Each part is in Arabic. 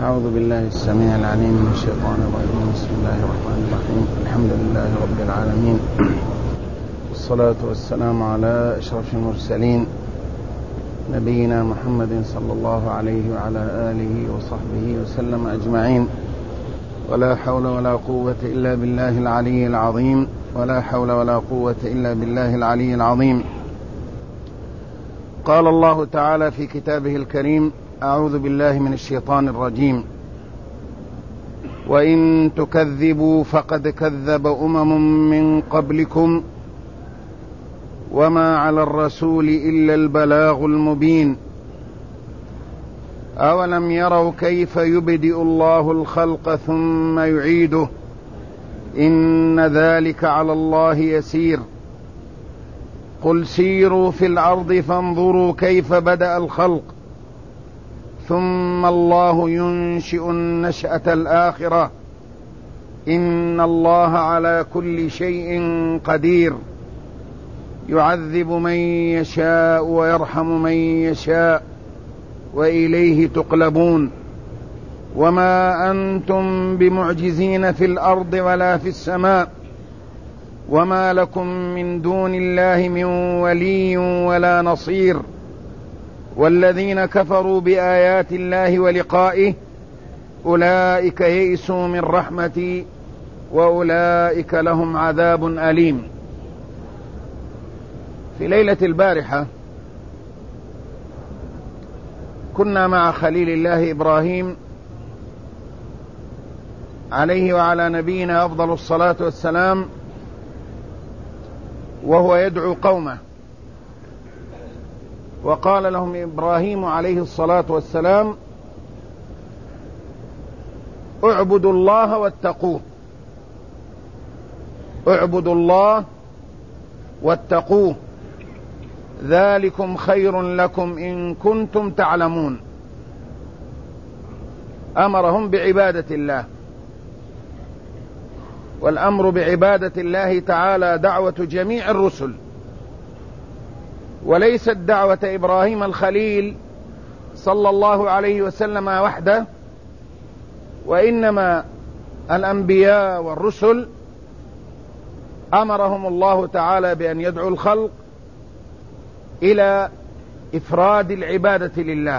أعوذ بالله السميع العليم من الشيطان الرجيم. بسم الله الرحمن الرحيم. الحمد لله رب العالمين، والصلاة والسلام على أشرف المرسلين نبينا محمد صلى الله عليه وعلى آله وصحبه وسلم أجمعين. ولا حول ولا قوة إلا بالله العلي العظيم. ولا حول ولا قوة إلا بالله العلي العظيم. قال الله تعالى في كتابه الكريم: أعوذ بالله من الشيطان الرجيم: وإن تكذبوا فقد كذب من قبلكم وما على الرسول إلا البلاغ المبين. أولم يروا كيف يبدئ الله الخلق ثم يعيده إن ذلك على الله يسير. قل سيروا في الأرض فانظروا كيف بدأ الخلق ثم الله ينشئ النشأة الآخرة إن الله على كل شيء قدير. يعذب من يشاء ويرحم من يشاء وإليه تقلبون. وما أنتم بمعجزين في الأرض ولا في السماء وما لكم من دون الله من ولي ولا نصير. والذين كفروا بآيات الله ولقائه أولئك يئسوا من رحمتي وأولئك لهم عذاب أليم. في ليلة البارحة كنا مع خليل الله إبراهيم عليه وعلى نبينا أفضل الصلاة والسلام، وهو يدعو قومه، وقال لهم إبراهيم عليه الصلاة والسلام: اعبدوا الله واتقوه. اعبدوا الله واتقوه ذلكم خير لكم إن كنتم تعلمون. أمرهم بعبادة الله، والأمر بعبادة الله تعالى دعوة جميع الرسل، وليست دعوة إبراهيم الخليل صلى الله عليه وسلم وحده، وإنما الأنبياء والرسل أمرهم الله تعالى بأن يدعو الخلق إلى إفراد العبادة لله،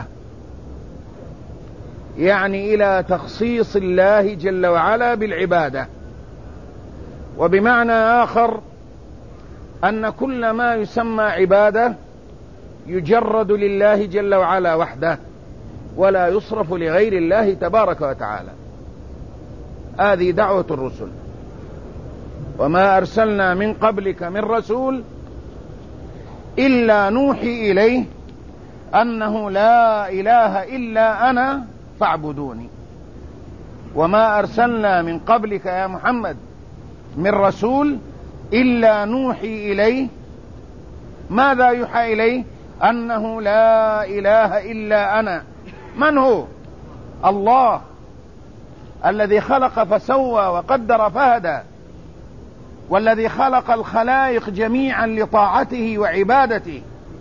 يعني إلى تخصيص الله جل وعلا بالعبادة. وبمعنى آخر أن كل ما يسمى عبادة يجرد لله جل وعلا وحده ولا يصرف لغير الله تبارك وتعالى. هذه دعوة الرسل. وما أرسلنا من قبلك من رسول إلا نوحي إليه أنه لا إله إلا أنا فاعبدوني. وما أرسلنا من قبلك يا محمد من رسول إلا نوحي إليه. ماذا يوحى إليه؟ أنه لا إله إلا أنا. من هو؟ الله الذي خلق فسوى وقدر فهدى، والذي خلق الخلائق جميعا لطاعته وعبادته.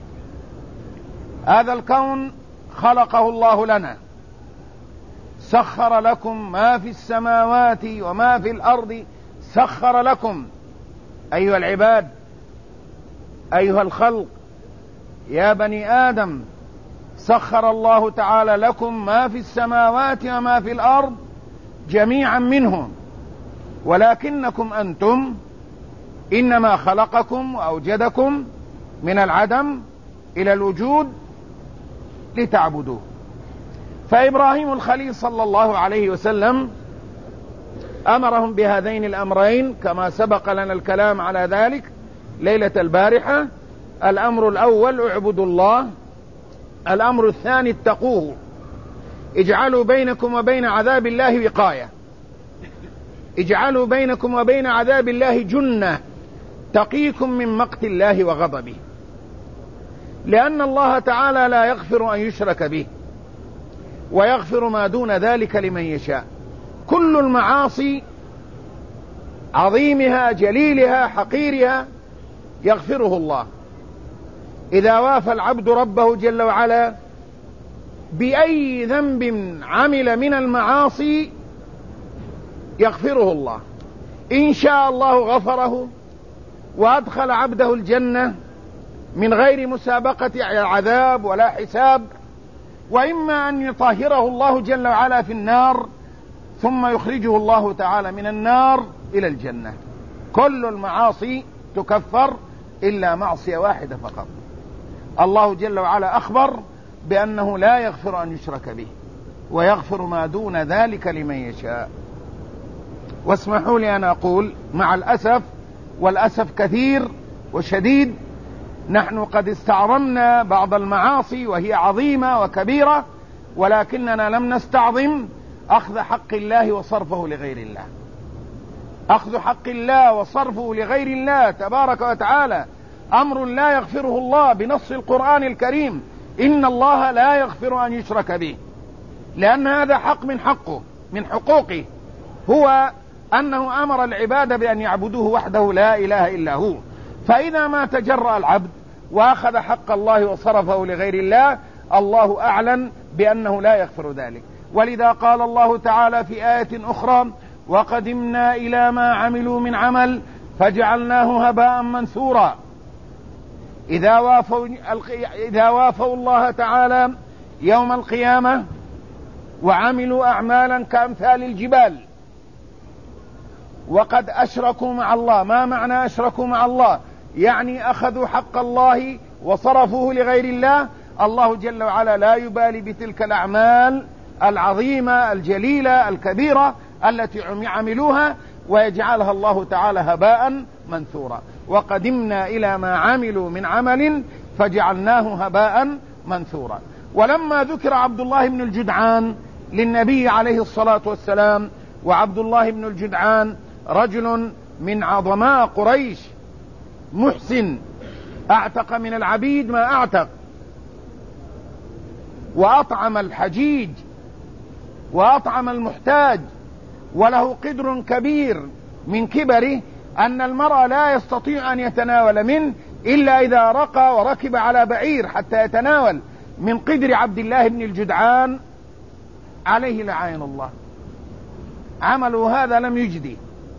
هذا الكون خلقه الله لنا، سخر لكم ما في السماوات وما في الأرض، سخر لكم أيها العباد، أيها الخلق، يا بني آدم، سخر الله تعالى لكم ما في السماوات وما في الأرض جميعا منه، ولكنكم أنتم إنما خلقكم وأوجدكم من العدم إلى الوجود لتعبدوه. فإبراهيم الخليل صلى الله عليه وسلم أمرهم بهذين الأمرين كما سبق لنا الكلام على ذلك ليلة البارحة. الأمر الأول: اعبدوا الله. الأمر الثاني: اتقوه. اجعلوا بينكم وبين عذاب الله وقاية. اجعلوا بينكم وبين عذاب الله جنة تقيكم من مقت الله وغضبه، لأن الله تعالى لا يغفر أن يشرك به ويغفر ما دون ذلك لمن يشاء. كل المعاصي عظيمها جليلها حقيرها يغفره الله إذا وافى العبد ربه جل وعلا بأي ذنب عمل من المعاصي يغفره الله. إن شاء الله غفره وأدخل عبده الجنة من غير مسابقة عذاب ولا حساب، وإما أن يطهره الله جل وعلا في النار ثم يخرجه الله تعالى من النار إلى الجنة. كل المعاصي تكفر إلا معصية واحدة فقط. الله جل وعلا أخبر بأنه لا يغفر أن يشرك به ويغفر ما دون ذلك لمن يشاء. واسمحوا لي أن أقول مع الأسف، والأسف كثير وشديد، نحن قد استعظمنا بعض المعاصي وهي عظيمة وكبيرة، ولكننا لم نستعظم أخذ حق الله وصرفه لغير الله. أخذ حق الله وصرفه لغير الله تبارك وتعالى أمر لا يغفره الله بنص القرآن الكريم. إن الله لا يغفر أن يشرك به، لأن هذا حق من حقوقه، هو أنه أمر العباد بأن يعبدوه وحده لا إله إلا هو. فإذا ما تجرأ العبد وأخذ حق الله وصرفه لغير الله، الله أعلن بأنه لا يغفر ذلك. ولذا قال الله تعالى في آية أخرى: وقدمنا إلى ما عملوا من عمل فجعلناه هباء منثورا. إذا وافوا الله تعالى يوم القيامة وعملوا أعمالا كأمثال الجبال وقد أشركوا مع الله. ما معنى أشركوا مع الله؟ يعني أخذوا حق الله وصرفوه لغير الله. الله جل وعلا لا يبالي بتلك الأعمال العظيمة الجليلة الكبيرة التي عملوها، ويجعلها الله تعالى هباء منثورا. وقدمنا إلى ما عملوا من عمل فجعلناه هباء منثورا. ولما ذكر عبد الله بن الجدعان للنبي عليه الصلاة والسلام، وعبد الله بن الجدعان رجل من عظماء قريش محسن، أعتق من العبيد ما أعتق، وأطعم الحجيج وأطعم المحتاج، وله قدر كبير من كبره أن المرء لا يستطيع أن يتناول منه إلا إذا رقى وركب على بعير حتى يتناول من قدر عبد الله بن الجدعان عليه لعين الله. عملوا هذا لم يجدي،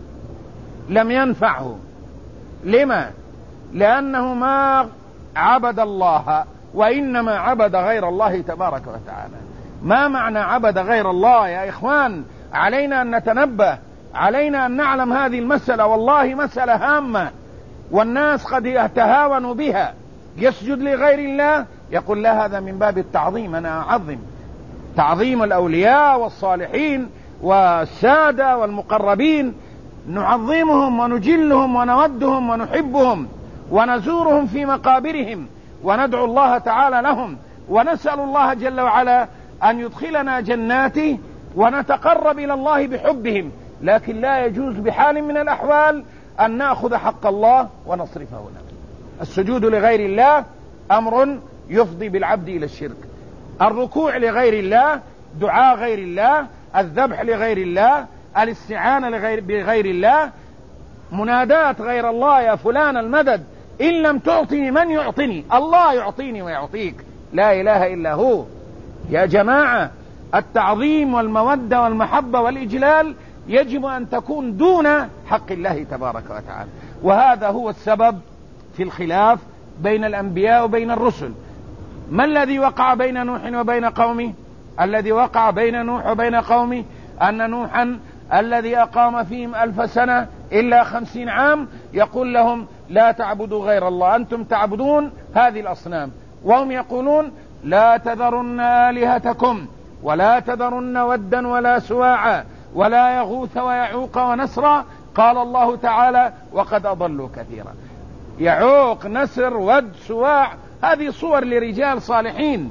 لم ينفعه. لما؟ لأنه ما عبد الله، وإنما عبد غير الله تبارك وتعالى. ما معنى عبد غير الله يا إخوان؟ علينا أن نتنبه، علينا أن نعلم هذه المسألة، والله مسألة هامة، والناس قد يتهاونوا بها. يسجد لغير الله، يقول لا هذا من باب التعظيم، أنا أعظم تعظيم الأولياء والصالحين والسادة والمقربين، نعظمهم ونجلهم ونودهم ونحبهم ونزورهم في مقابرهم وندعو الله تعالى لهم ونسأل الله جل وعلا أن يدخلنا جناته ونتقرب إلى الله بحبهم. لكن لا يجوز بحال من الأحوال أن نأخذ حق الله ونصرفه له. السجود لغير الله أمر يفضي بالعبد إلى الشرك. الركوع لغير الله، دعاء غير الله، الذبح لغير الله، الاستعانة بغير الله، منادات غير الله: يا فلان المدد، إن لم تعطني من يعطني؟ الله يعطيني ويعطيك، لا إله إلا هو. يا جماعة، التعظيم والمودة والمحبة والإجلال يجب أن تكون دون حق الله تبارك وتعالى. وهذا هو السبب في الخلاف بين الأنبياء وبين الرسل. ما الذي وقع بين نوح وبين قومه؟ الذي وقع بين نوح وبين قومه أن نوحا الذي أقام فيهم 1000 سنة إلا 50 عام يقول لهم: لا تعبدوا غير الله، أنتم تعبدون هذه الأصنام. وهم يقولون: لا تذرن آلهتكم ولا تذرن ودا ولا سواعا ولا يغوث ويعوق ونسرا. قال الله تعالى: وقد أضلوا كثيرا. يعوق، نسر، ود، سواع، هذه صور لرجال صالحين.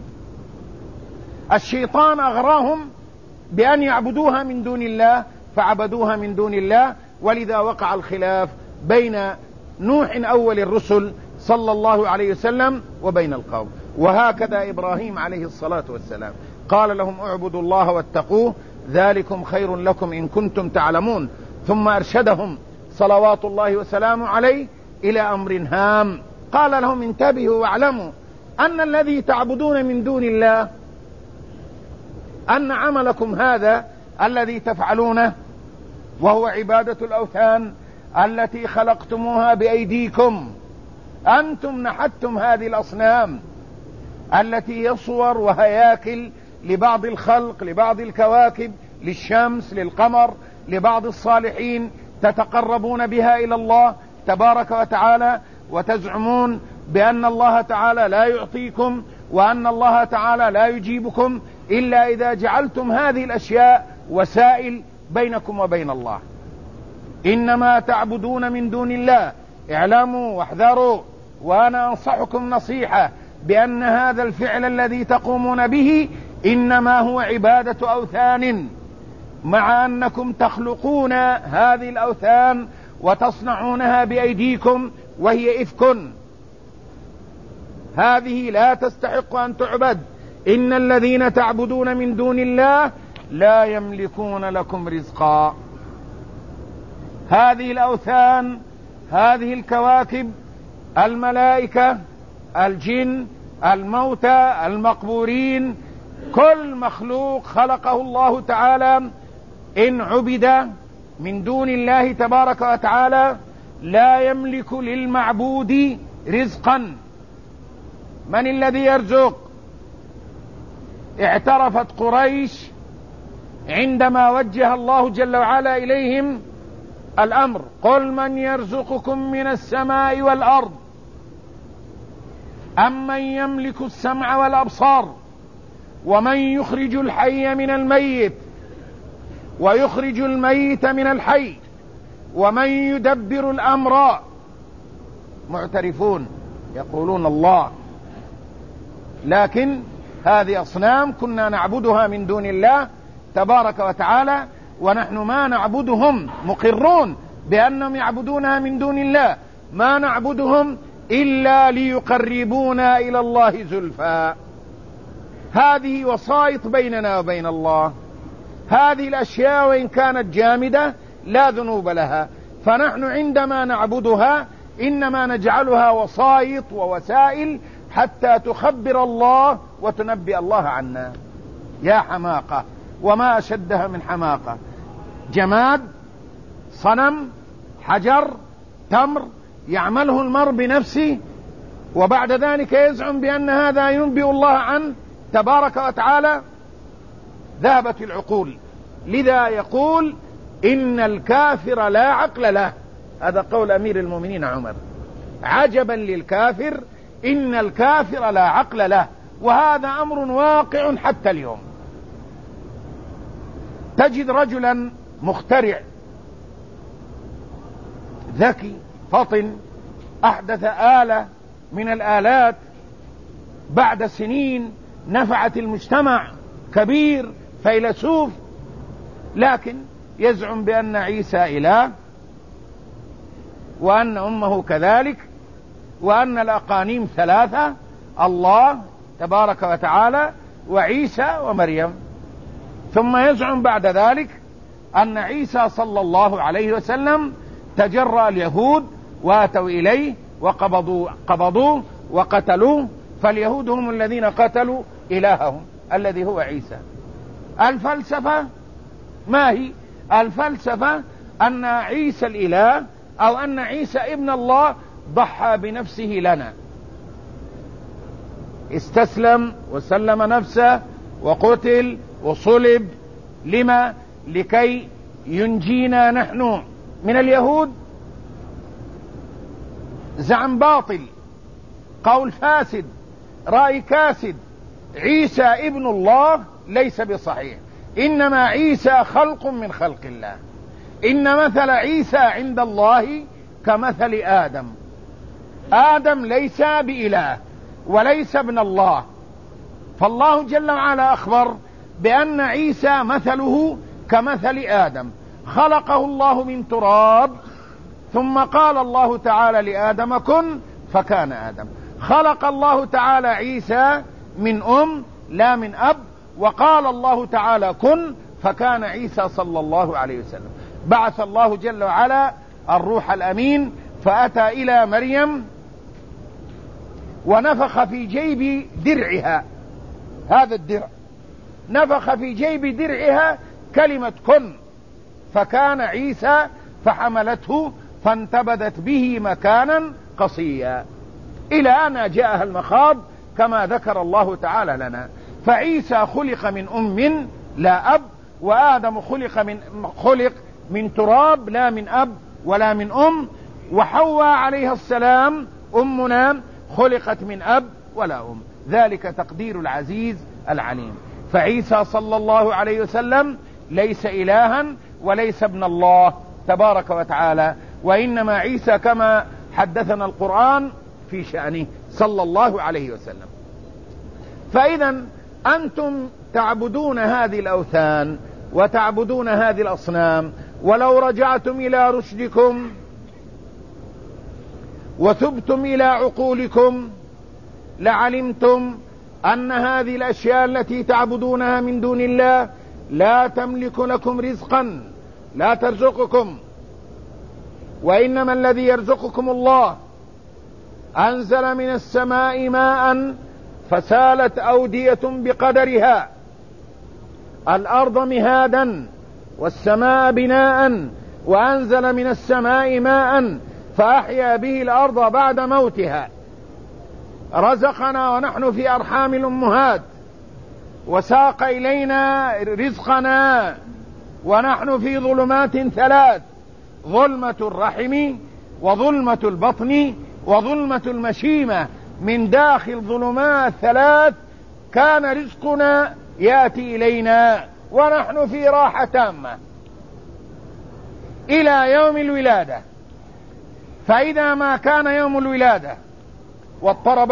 الشيطان أغراهم بأن يعبدوها من دون الله فعبدوها من دون الله. ولذا وقع الخلاف بين نوح أول الرسل صلى الله عليه وسلم وبين القوم. وهكذا إبراهيم عليه الصلاة والسلام قال لهم: اعبدوا الله واتقوه ذلكم خير لكم إن كنتم تعلمون. ثم أرشدهم صلوات الله وسلامه عليه إلى أمر هام، قال لهم: انتبهوا واعلموا أن الذي تعبدون من دون الله أن عملكم هذا الذي تفعلونه وهو عبادة الأوثان التي خلقتموها بأيديكم، أنتم نحتم هذه الأصنام التي هي صور وهياكل لبعض الخلق، لبعض الكواكب، للشمس، للقمر، لبعض الصالحين، تتقربون بها إلى الله تبارك وتعالى، وتزعمون بأن الله تعالى لا يعطيكم وأن الله تعالى لا يجيبكم إلا إذا جعلتم هذه الأشياء وسائل بينكم وبين الله. إنما تعبدون من دون الله، اعلموا واحذروا، وأنا أنصحكم نصيحة بأن هذا الفعل الذي تقومون به إنما هو عبادة أوثان، مع أنكم تخلقون هذه الأوثان وتصنعونها بأيديكم وهي إفك، هذه لا تستحق أن تعبد. إن الذين تعبدون من دون الله لا يملكون لكم رزقا. هذه الأوثان، هذه الكواكب، الملائكة، الجن، الموتى، المقبورين، كل مخلوق خلقه الله تعالى إن عبد من دون الله تبارك وتعالى لا يملك للمعبود رزقا. من الذي يرزق؟ اعترفت قريش عندما وجه الله جل وعلا إليهم الأمر: قل من يرزقكم من السماء والأرض أمن يملك السمع والأبصار ومن يخرج الحي من الميت ويخرج الميت من الحي ومن يدبر الأمر. معترفون يقولون الله، لكن هذه أصنام كنا نعبدها من دون الله تبارك وتعالى، ونحن ما نعبدهم، مقرون بأنهم يعبدونها من دون الله، ما نعبدهم إلا ليقربونا إلى الله زلفى. هذه وسائط بيننا وبين الله. هذه الأشياء وإن كانت جامدة لا ذنوب لها، فنحن عندما نعبدها إنما نجعلها وسائط ووسائل حتى تخبر الله وتنبئ الله عنا. يا حماقة، وما أشدها من حماقة. جماد، صنم، حجر، تمر يعمله المرء بنفسه، وبعد ذلك يزعم بأن هذا ينبئ الله عنه تبارك وتعالى. ذهبت العقول. لذا يقول إن الكافر لا عقل له. هذا قول أمير المؤمنين عمر: عجبا للكافر، إن الكافر لا عقل له. وهذا أمر واقع حتى اليوم. تجد رجلا مخترع ذكي فطن أحدث آلة من الآلات بعد سنين نفعت المجتمع، كبير فيلسوف، لكن يزعم بأن عيسى إله، وأن أمه كذلك، وأن الأقانيم ثلاثة: الله تبارك وتعالى وعيسى ومريم. ثم يزعم بعد ذلك أن عيسى صلى الله عليه وسلم تجرأ اليهود واتوا إليه وقبضوه وقتلوه، فاليهود هم الذين قتلوا إلههم الذي هو عيسى. الفلسفة ما هي؟ الفلسفة أن عيسى الإله أو أن عيسى ابن الله ضحى بنفسه لنا، استسلم وسلم نفسه وقتل وصلب. لما؟ لكي ينجينا نحن من اليهود. زعم باطل، قول فاسد، رأي كاسد. عيسى ابن الله ليس بصحيح، إنما عيسى خلق من خلق الله. إن مثل عيسى عند الله كمثل آدم. آدم ليس بإله وليس ابن الله، فالله جل وعلا أخبر بأن عيسى مثله كمثل آدم. خلقه الله من تراب، ثم قال الله تعالى لآدم كن فكان آدم. خلق الله تعالى عيسى من لا من أب، وقال الله تعالى كن فكان عيسى صلى الله عليه وسلم. بعث الله جل وعلا الروح الأمين فأتى إلى مريم ونفخ في جيب درعها، هذا الدرع، نفخ في جيب درعها كلمة كن، فكان عيسى فحملته فانتبذت به مكانا قصيا، إلى أن جاءها المخاض كما ذكر الله تعالى لنا. فعيسى خلق من أم لا أب، وآدم خلق من تراب لا من أب ولا من أم، وحواء عليها السلام أمنا خلقت من أب ولا أم. ذلك تقدير العزيز العليم. فعيسى صلى الله عليه وسلم ليس إلها وليس ابن الله تبارك وتعالى، وإنما عيسى كما حدثنا القرآن في شأنه صلى الله عليه وسلم. فإذا أنتم تعبدون هذه الأوثان وتعبدون هذه الأصنام، ولو رجعتم إلى رشدكم وثبتم إلى عقولكم لعلمتم أن هذه الأشياء التي تعبدونها من دون الله لا تملك لكم رزقا، لا ترزقكم، وإنما الذي يرزقكم الله. أنزل من السماء ماء فسالت أودية بقدرها، الأرض مهادا والسماء بناء، وأنزل من السماء ماء فأحيا به الأرض بعد موتها، رزقنا ونحن في أرحام الأمهات، وساق إلينا رزقنا ونحن في ظلمات ثلاث: ظلمة الرحم وظلمة البطن وظلمة المشيمة. من داخل ظلمات ثلاث كان رزقنا يأتي إلينا ونحن في راحة تامة إلى يوم الولادة. فإذا ما كان يوم الولادة واضطرب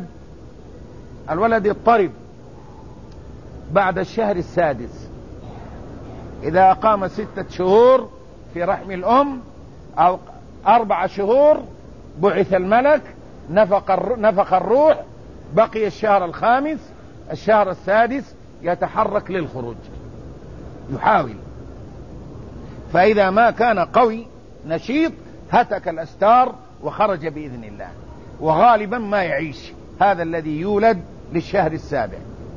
الولد يضطرب بعد الشهر السادس، إذا قام 6 شهور في رحم أو 4 شهور بعث الملك، نفخ الروح، بقي الشهر الخامس، الشهر السادس يتحرك للخروج، يحاول. فإذا ما كان قوي نشيط هتك الأستار وخرج بإذن الله. وغالبا ما يعيش هذا الذي يولد للشهر السابع،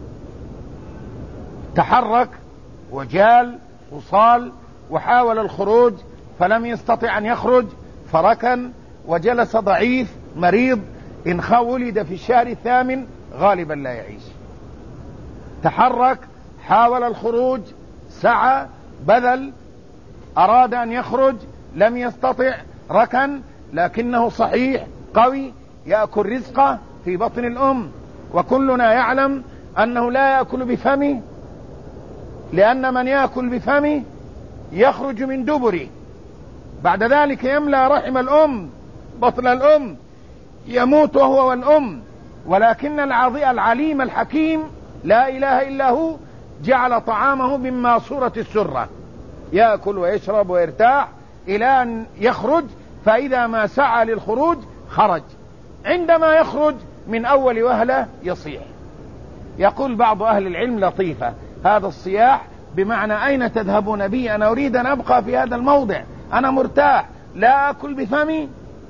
تحرك وجال وصال وحاول الخروج فلم يستطع أن يخرج، فركن وجلس ضعيف مريض. إن ولد في الشهر الثامن غالبا لا يعيش. تحرك، حاول الخروج، سعى، بذل، أراد أن يخرج لم يستطع، ركن، لكنه صحيح قوي يأكل رزقه في بطن الأم. وكلنا يعلم أنه لا يأكل بفمه، لأن من يأكل بفمه يخرج من دبره، بعد ذلك يملأ رحم الأم، بطن الأم، يموت وهو والأم. ولكن العليم الحكيم لا إله إلا هو جعل طعامه مما صورة السرة، يأكل ويشرب ويرتاح إلى أن يخرج. فإذا ما سعى للخروج خرج، عندما يخرج من أول وهلة يصيح. يقول بعض أهل العلم لطيفة: هذا الصياح بمعنى أين تذهبون بي؟ أنا أريد أن أبقى في هذا الموضع، أنا مرتاح، لا أكل بفمي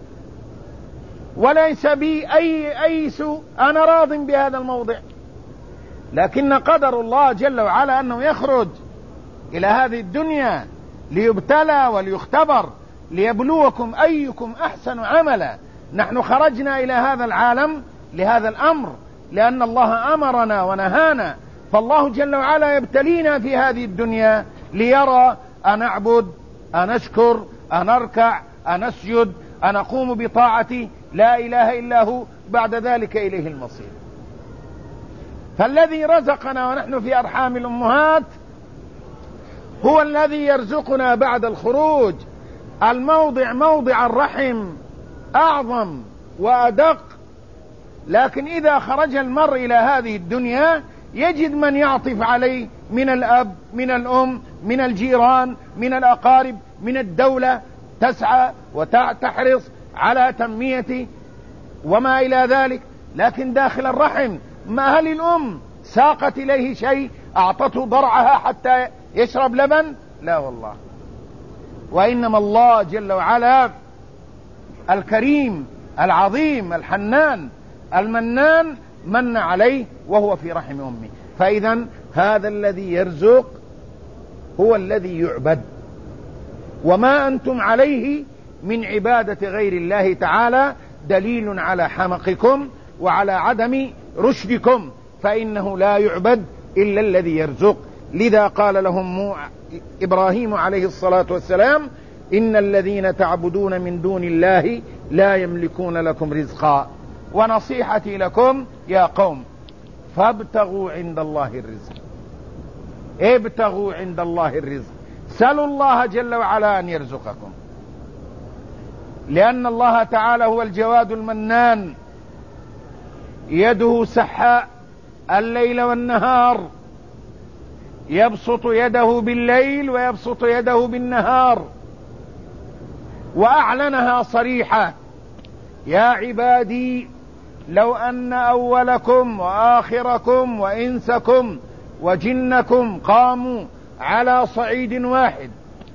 وليس بي أي سوء، أنا راض بهذا الموضع. لكن قدر الله جل وعلا أنه يخرج إلى هذه الدنيا ليبتلى وليختبر، ليبلوكم أيكم أحسن عملا. نحن خرجنا إلى هذا العالم لهذا الأمر، لأن الله أمرنا ونهانا. فالله جل وعلا يبتلينا في هذه الدنيا ليرى أن أعبد، أن أشكر، أن أركع، أن أسجد، أن أقوم بطاعتي لا إله إلا هو، بعد ذلك إليه المصير. فالذي رزقنا ونحن في أرحام الأمهات هو الذي يرزقنا بعد الخروج. الموضع موضع الرحم أعظم وأدق، لكن إذا خرج المرء إلى هذه الدنيا يجد من يعطف عليه من الأب، من الأم، من الجيران، من الأقارب، من الدولة، تسعى وتحرص على تنميته وما إلى ذلك. لكن داخل الرحم ما هل الأم ساقت إليه شيء؟ أعطته ضرعها حتى يشرب لبن؟ لا والله. وإنما الله جل وعلا الكريم العظيم الحنان المنان من عليه وهو في رحم أمه. فإذا هذا الذي يرزق هو الذي يعبد، وما أنتم عليه من عبادة غير الله تعالى دليل على حمقكم وعلى عدم رشدكم، فإنه لا يعبد إلا الذي يرزق. لذا قال لهم إبراهيم عليه الصلاة والسلام: إن الذين تعبدون من دون الله لا يملكون لكم رزقا. ونصيحتي لكم يا قوم: فابتغوا عند الله الرزق. ابتغوا عند الله الرزق، سلوا الله جل وعلا أن يرزقكم، لأن الله تعالى هو الجواد المنان، يده سحاء الليل والنهار، يبسط يده بالليل ويبسط يده بالنهار، وأعلنها صريحة: يا عبادي لو أن أولكم وآخركم وإنسكم وجنكم قاموا على صعيد واحد،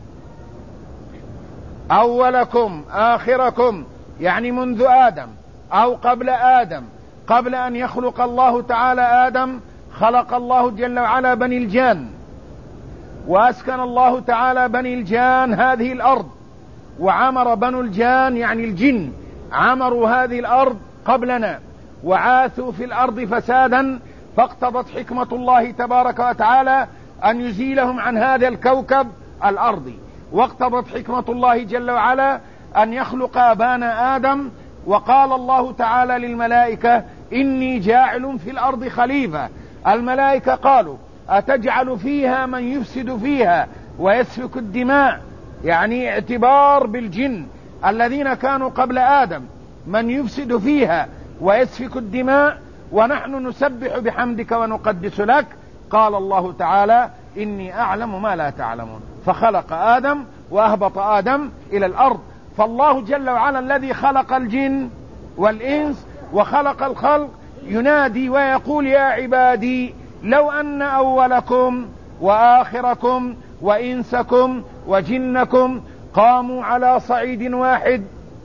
أولكم آخركم يعني منذ آدم أو قبل آدم، قبل أن يخلق الله تعالى آدم خلق الله جل وعلا بني الجان، وأسكن الله تعالى بني الجان هذه الأرض، وعمر بنو الجان يعني الجن عمروا هذه الأرض قبلنا وعاثوا في الأرض فسادا، فاقتضت حكمة الله تبارك وتعالى أن يزيلهم عن هذا الكوكب الأرضي، واقتضت حكمة الله جل وعلا أن يخلق أبانا آدم. وقال الله تعالى للملائكة: إني جاعل في الأرض خليفة. الملائكة قالوا: أتجعل فيها من يفسد فيها ويسفك الدماء، يعني اعتبار بالجن الذين كانوا قبل آدم، من يفسد فيها ويسفك الدماء، ونحن نسبح بحمدك ونقدس لك. قال الله تعالى: إني أعلم ما لا تعلمون، فخلق آدم وأهبط آدم إلى الأرض. فالله جل وعلا الذي خلق الجن والإنس وخلق الخلق ينادي ويقول: يا عبادي لو أن أولكم وآخركم وإنسكم وجنكم قاموا على صعيد واحد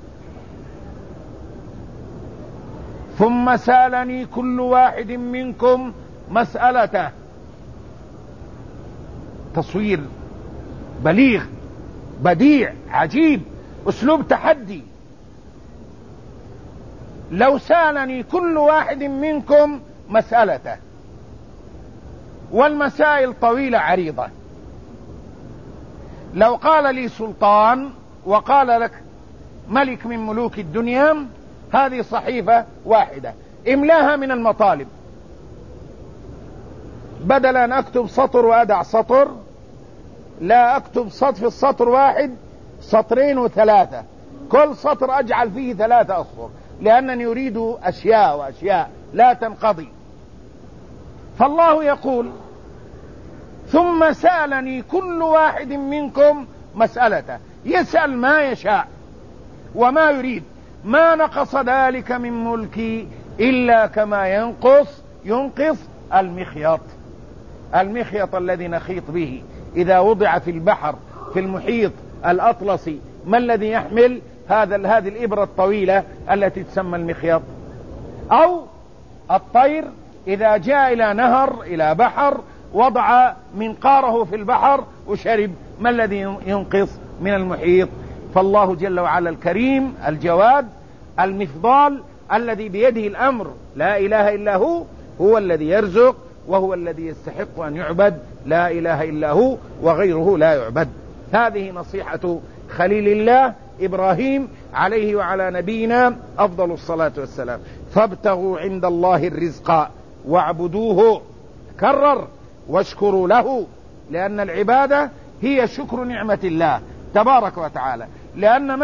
ثم سألني كل واحد منكم مسألته. تصوير بليغ بديع عجيب، أسلوب تحدي. لو سألني كل واحد منكم مسألته، والمسائل طويلة عريضة. لو قال لي سلطان وقال لك ملك من ملوك الدنيا: هذه صحيفة واحدة املاها من المطالب، بدل أن أكتب سطر وأدع سطر، لا أكتب في السطر واحد سطرين وثلاثة، كل سطر أجعل فيه 3 أسطر، لأنني أريد أشياء وأشياء لا تنقضي. فالله يقول: ثم سألني كل واحد منكم مسألته، يسأل ما يشاء وما يريد. ما نقص ذلك من ملكي إلا كما ينقص المخيط الذي نخيط به إذا وضع في البحر في المحيط الأطلسي. ما الذي يحمل هذه الإبرة الطويلة التي تسمى المخيط؟ أو الطير إذا جاء إلى نهر إلى بحر وضع منقاره في البحر وشرب، ما الذي ينقص من المحيط؟ فالله جل وعلا الكريم الجواد المفضال الذي بيده الأمر، لا إله إلا هو الذي يرزق، وهو الذي يستحق أن يعبد، لا إله إلا هو وغيره لا يعبد. هذه نصيحة خليل الله إبراهيم عليه وعلى نبينا أفضل الصلاة والسلام: فابتغوا عند الله الرزق واعبدوه، كرر، واشكروا له، لأن العبادة هي شكر نعمة الله تبارك وتعالى. لأن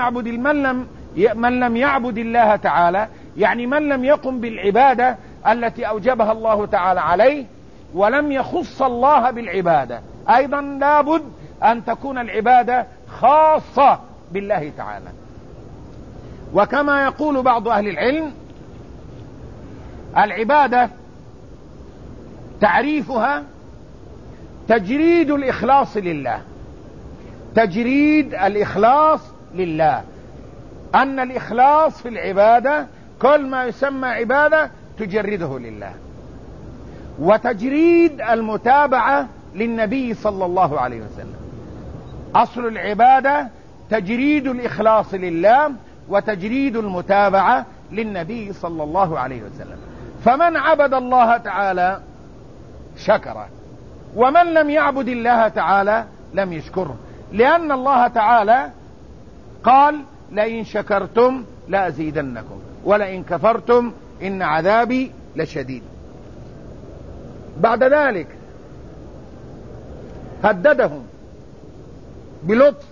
من لم يعبد الله تعالى، يعني من لم يقم بالعبادة التي أوجبها الله تعالى عليه، ولم يخص الله بالعبادة، أيضا لابد أن تكون العبادة خاصة بالله تعالى. وكما يقول بعض أهل العلم: العبادة تعريفها تجريد الإخلاص لله، تجريد الإخلاص لله، أن الإخلاص في العبادة كل ما يسمى عبادة تجرده لله. وتجريد المتابعة للنبي صلى الله عليه وسلم. أصل العبادة تجريد الإخلاص لله وتجريد المتابعة للنبي صلى الله عليه وسلم. فمن عبد الله تعالى شكره، ومن لم يعبد الله تعالى لم يشكره، لأن الله تعالى قال لئن شكرتم لأزيدنكم ولئن كفرتم إن عذابي لشديد. بعد ذلك هددهم بلطف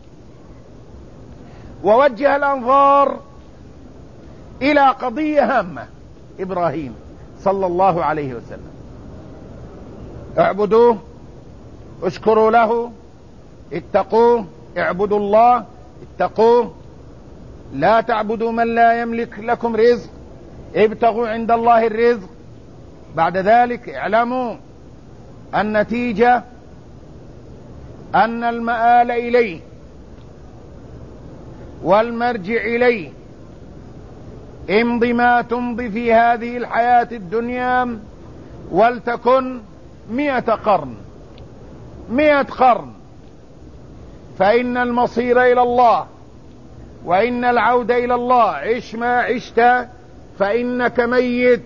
ووجه الأنظار إلى قضية هامة، إبراهيم صلى الله عليه وسلم: اعبدوه، اشكروا له، اتقوه، اعبدوا الله، اتقوه، لا تعبدوا من لا يملك لكم رزق، ابتغوا عند الله الرزق. بعد ذلك اعلموا النتيجة أن المآل إليه والمرجع إليه. امض ما تمضي في هذه الحياة الدنيا ولتكن 100 قرن، 100 قرن، فإن المصير إلى الله وإن العود إلى الله. عش ما عشت فإنك ميت،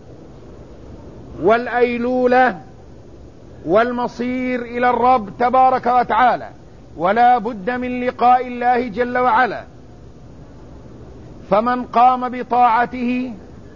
والأيلولة والمصير إلى الرب تبارك وتعالى، ولا بد من لقاء الله جل وعلا. فمن قام بطاعته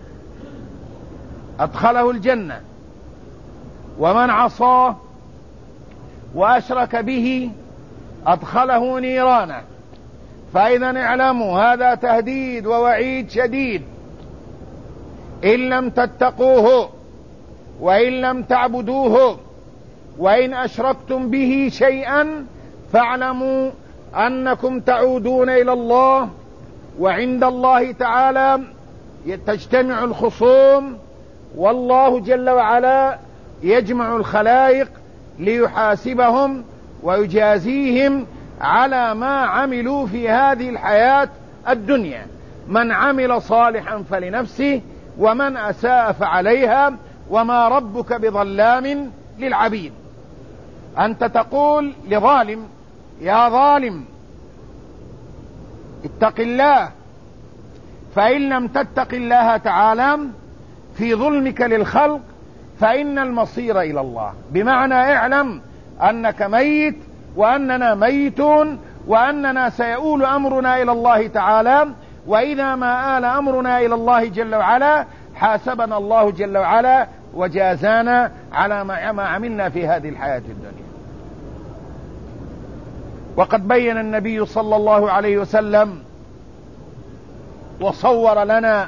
أدخله الجنة، ومن عصاه وأشرك به أدخله نيرانه. فإذا اعلموا هذا تهديد ووعيد شديد. إن لم تتقوه وإن لم تعبدوه وإن أشركتم به شيئا فاعلموا أنكم تعودون إلى الله، وعند الله تعالى تجتمع الخصوم، والله جل وعلا يجمع الخلائق ليحاسبهم ويجازيهم على ما عملوا في هذه الحياة الدنيا. من عمل صالحا فلنفسه ومن أساء فعليها وما ربك بظلام للعبيد. أنت تقول لظالم: يا ظالم اتق الله، فإن لم تتق الله تعالى في ظلمك للخلق فإن المصير إلى الله. بمعنى اعلم أنك ميت وأننا ميتون وأننا سيؤول أمرنا إلى الله تعالى، وإذا ما آل أمرنا إلى الله جل وعلا حاسبنا الله جل وعلا وجازانا على ما عملنا في هذه الحياة الدنيا. وقد بين النبي صلى الله عليه وسلم وصور لنا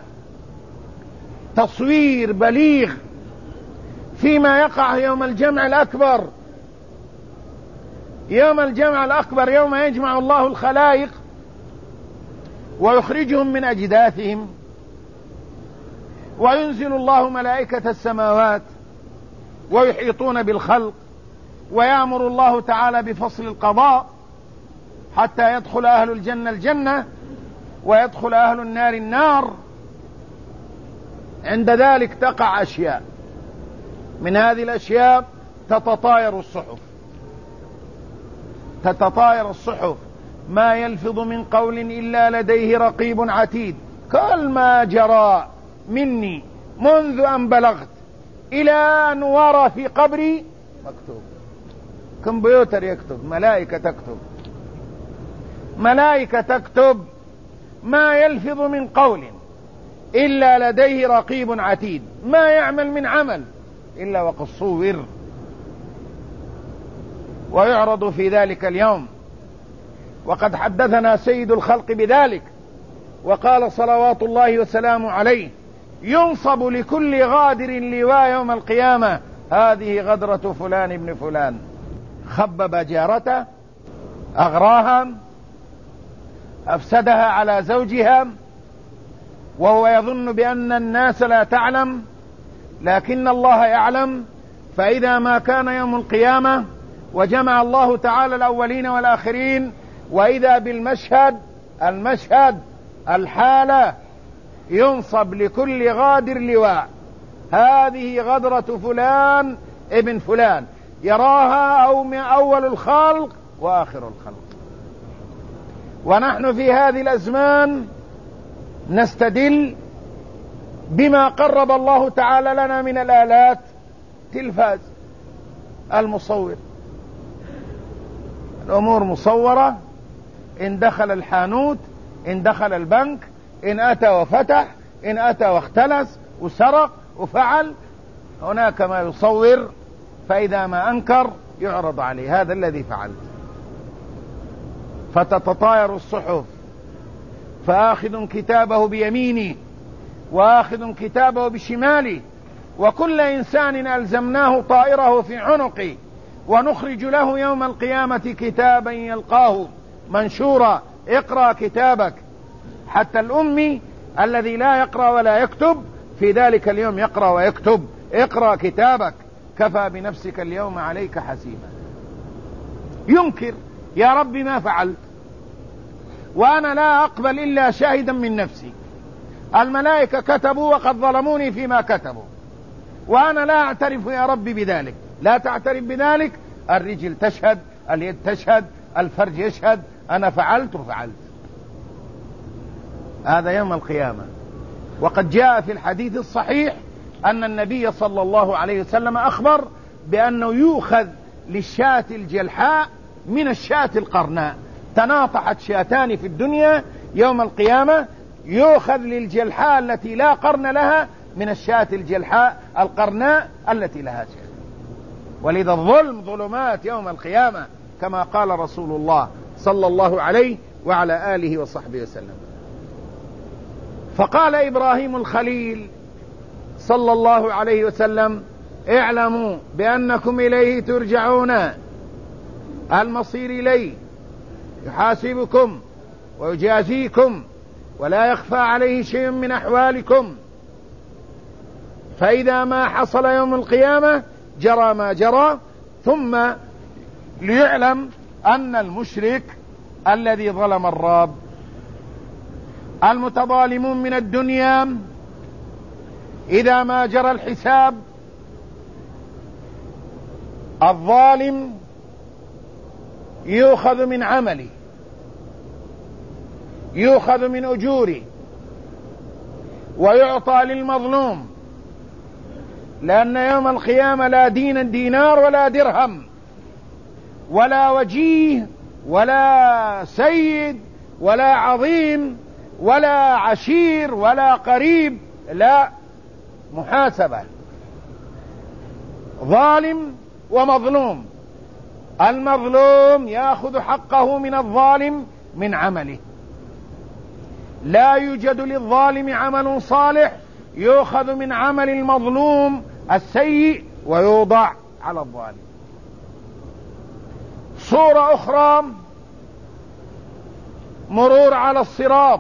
تصوير بليغ فيما يقع يوم الجمع الأكبر. يوم الجمع الأكبر يوم يجمع الله الخلائق ويخرجهم من أجداثهم، وينزل الله ملائكة السماوات ويحيطون بالخلق، ويأمر الله تعالى بفصل القضاء حتى يدخل أهل الجنة الجنة ويدخل أهل النار النار. عند ذلك تقع أشياء، من هذه الأشياء تتطاير الصحف، تتطاير الصحف، ما يلفظ من قول إلا لديه رقيب عتيد. كل ما جرى مني منذ أن بلغت إلى أن ورى في قبري مكتوب. كمبيوتر يكتب، ملائكة تكتب، ملائكة تكتب. ما يلفظ من قول إلا لديه رقيب عتيد. ما يعمل من عمل إلا وقد صور ويعرض في ذلك اليوم. وقد حدثنا سيد الخلق بذلك وقال صلوات الله وسلامه عليه: ينصب لكل غادر لواء يوم القيامة، هذه غدرة فلان ابن فلان. خبب جارته، أغراها، أفسدها على زوجها، وهو يظن بأن الناس لا تعلم لكن الله يعلم. فإذا ما كان يوم القيامة وجمع الله تعالى الأولين والآخرين، وإذا بالمشهد، المشهد، الحالة، ينصب لكل غادر لواء، هذه غدرة فلان ابن فلان، يراها أول الخلق وآخر الخلق. ونحن في هذه الأزمان نستدل بما قرب الله تعالى لنا من الآلات، تلفاز، المصور، الأمور مصورة، إن دخل الحانوت، إن دخل البنك، إن أتى وفتح، إن أتى واختلس وسرق وفعل، هناك ما يصور، فإذا ما أنكر يعرض عليه هذا الذي فعلت. فتتطاير الصحف، فآخذ كتابه بيمينه وآخذ كتابه بشماله، وكل إنسان ألزمناه طائره في عنقه، ونخرج له يوم القيامة كتابا يلقاه منشورا، اقرأ كتابك. حتى الأمي الذي لا يقرأ ولا يكتب في ذلك اليوم يقرأ ويكتب، اقرأ كتابك كفى بنفسك اليوم عليك حسيبا. ينكر يا رب ما فعلت، وأنا لا أقبل إلا شاهدا من نفسي، الملائكة كتبوا وقد ظلموني فيما كتبوا، وأنا لا أعترف يا رب بذلك. لا تعترف بذلك، الرجل تشهد، اليد تشهد، الفرج يشهد، أنا فعلت وفعلت. هذا يوم القيامة. وقد جاء في الحديث الصحيح أن النبي صلى الله عليه وسلم أخبر بأنه يؤخذ للشاة الجلحاء من الشاة القرناء. تناطحت شاتان في الدنيا، يوم القيامة يؤخذ للجلحاء التي لا قرن لها من الشاة الجلحاء القرناء التي لها شاة. ولذا الظلم ظلمات يوم القيامة كما قال رسول الله صلى الله عليه وعلى آله وصحبه وسلم. فقال إبراهيم الخليل صلى الله عليه وسلم: اعلموا بأنكم إليه ترجعون، المصير إليه، يحاسبكم ويجازيكم ولا يخفى عليه شيء من أحوالكم. فإذا ما حصل يوم القيامة جرى ما جرى. ثم ليعلم أن المشرك الذي ظلم الرب، المتظالمون من الدنيا، إذا ما جرى الحساب الظالم يؤخذ من عمله، يؤخذ من أجوره، ويعطى للمظلوم، لأن يوم القيامة لا دينار ولا درهم ولا وجيه ولا سيد ولا عظيم ولا عشير ولا قريب، لا، محاسبة، ظالم ومظلوم. المظلوم يأخذ حقه من الظالم من عمله، لا يوجد للظالم عمل صالح يؤخذ من عمل المظلوم السيء ويوضع على الظالم. صورة أخرى، مرور على الصراط،